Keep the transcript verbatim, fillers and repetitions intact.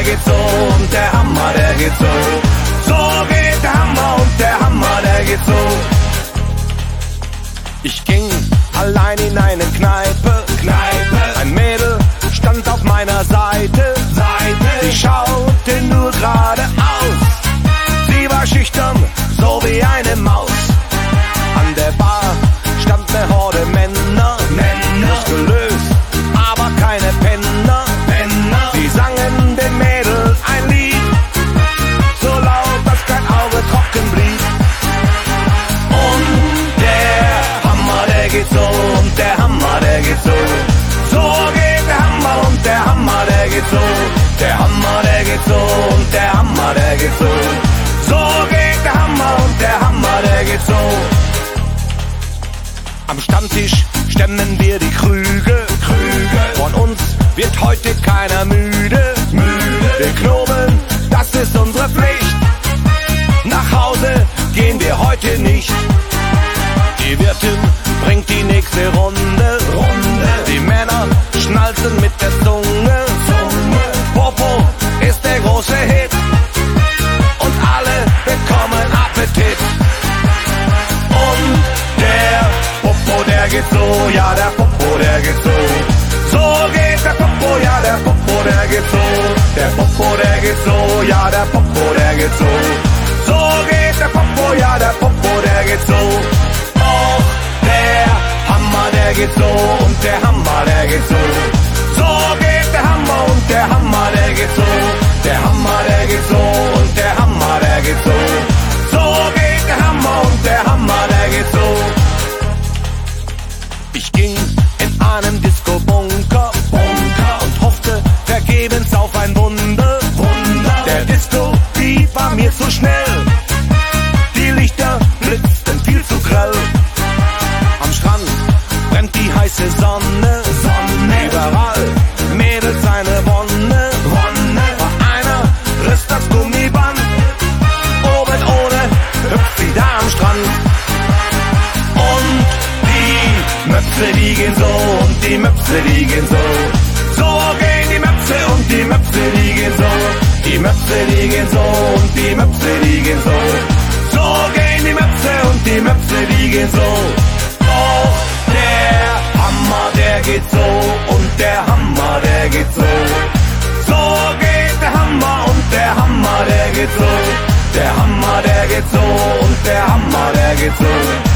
geht so und der Hammer, der geht so. So geht der Hammer und der Hammer, der geht so. Ich ging allein in eine Kneipe, Kneipe. Ein Mädel stand auf meiner Seite, Seite. Sie schaute nur geradeaus. Sie war schüchtern, so wie eine Maus. An der Bar stand eine Horde Männer, Männer. Muskulös, aber keine Penner, Penner. Sie sangen dem Mädel ein Lied, so laut, dass kein Auge trocken blieb. Und der Hammer, der geht so und der Hammer, der geht so. So geht der Hammer und der Hammer, der geht so. Der Hammer, der geht so und der Hammer, der geht so. So geht der Hammer und der Hammer, der geht so. Am Stammtisch stemmen wir die Krüge, Krüge. Von uns wird heute keiner müde, müde. Wir knobeln, das ist unsere Pflicht. Nach Hause gehen wir heute nicht. Die Wirtin bringt die nächste Runde, Runde. Die Männer schnalzen mit der Zunge, Zunge. Popo ist der große Hit und alle bekommen Appetit. Und der Popo, der geht so, ja der Popo, der geht so. So geht der Popo, ja der Popo, der geht so. Der Popo, der geht so, ja der Popo, der geht so. So geht der Popo, ja der Popo, der geht so. Och, der Hammer, der geht so und der Hammer, der geht so. So geht der Hammer und der Hammer, der geht so. Der Hammer, der geht so und der Hammer, der geht so. So geht der Hammer und der Hammer, der geht so. Ich ging in einem Disco-Bunker, Bunker, und hoffte vergebens auf ein Wunder, Wunder. Der Disco-Beat war mir zu schnell, die Lichter blitzten viel zu grell. Am Strand brennt die heiße Sonne, Sonne. Überall Mädels eine Wonne, Wonne. Bei einer riss das Gummiband, oben ohne hüpft sie da am Strand. Und die Möpse, die gehen so und die Möpse, die gehen so. So gehen die Möpse und die Möpse, die gehen so. Die Möpse, die gehen so und die Möpse, die gehen so. So gehen die Möpse und die Möpse, die gehen so. Oh, der Hammer, der geht so und der Hammer, der geht so. So geht der Hammer und der Hammer, der geht so. Der Hammer, der geht so und der Hammer, der geht so.